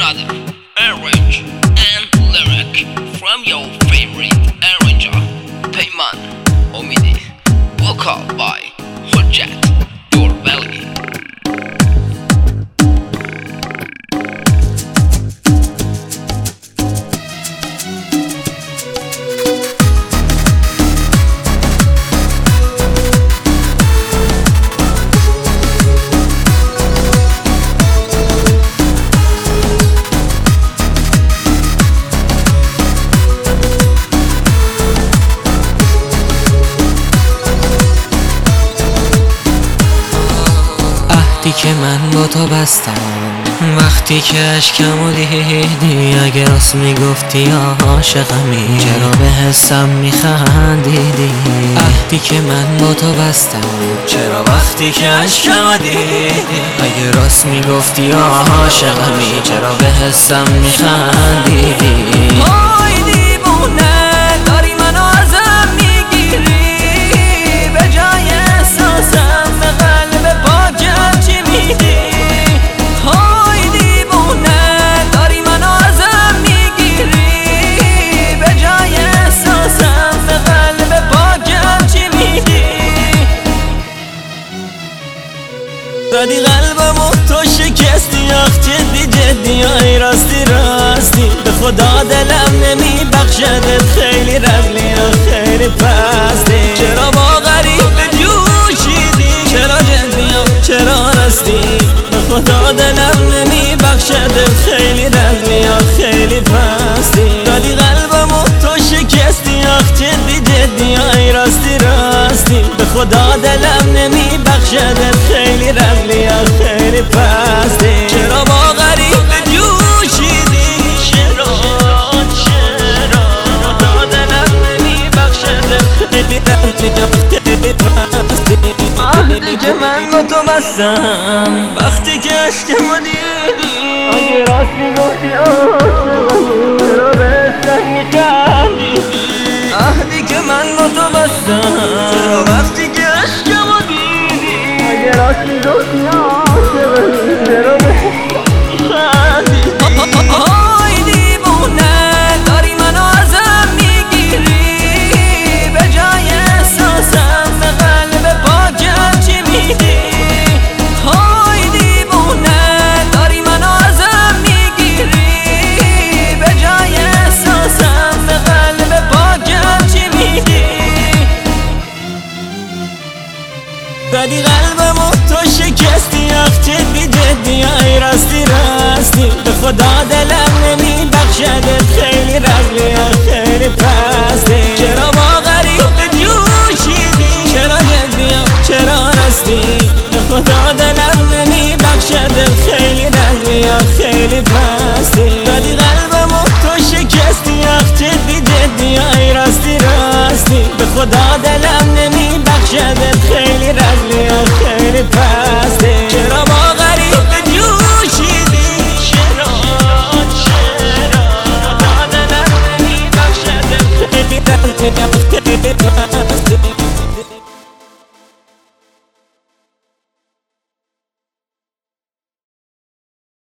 another arrange and lyric from your favorite arranger, Payman Omidi, vocal by Hujjat Your Valley. که من با تو بستم وقتی که اشکمو دیدی، اگه راست میگفتی یا عاشقمی چرا به حسم میخندیدی؟ عهدی که من با تو بستم چرا وقتی که اشکمو دیدی، اگه راست میگفتی یا عاشقمی چرا به حسم میخندیدی؟ وای دیوونه داری منو ازم میگیری، به جای احساسم به قلب پاکم چی میدی؟ های دیوونه داری منو ازم میگیری، به جای احساسم به قلب پاکم چی میدی؟ زدی قلبمو تو شکستی، آخ جدی جدی آی راستی راستی، به خدا دلم نمیبخشدت، خیلی رزلی و خیلی پستی، چرا با غریب جوشیدی؟ چرا جدی و چرا راستی؟ به خدا دلم نمیبخشدت، خیلی رزلی و خیلی پستی، زدی قلبمو تو شکستی، آخ جدی جدی آی راستی راستی، به خدا دلم نمیبخشدت، خیلی رزلی و خیلی پستی، چرا با غریب جوشیدی؟ چرا خدا دلم نمیبخشدت، خیلی رزلی و خیلی پستی. عهدی که من با تو بستم وقتی که اشکمو دیدی، اگه راست میگفتی عاشقمی چرا به حسم میخندیدی؟ عهدی که من با تو بستم چرا وقتی که اشکمو دیدی، اگه راست میگفتی عاشقمی چرا به حسم میخندیدی؟ های دیوونه داری منو ازم میگیری، به جای احساسم به قلب پاکم چی میدی؟ های دیوونه داری منو ازم میگیری، به جای احساسم به قلب پاکم چی میدی؟ زدی قلبمو تو شکستی، آخ جدی جدی آی راستی راستی، به خدا دلم نمیبخشدت، خیلی رزلی و خیلی پستی، چرا با غریب جوشیدی؟ چرا جدی و چرا راستی؟ به خدا دلم نمیبخشدت، خیلی رزلی و خیلی پستی، زدی قلبمو تو شکستی، آخ جدی جدی آی راستی راستی، به خدا دلم نمیبخشدت، خیلی رزلی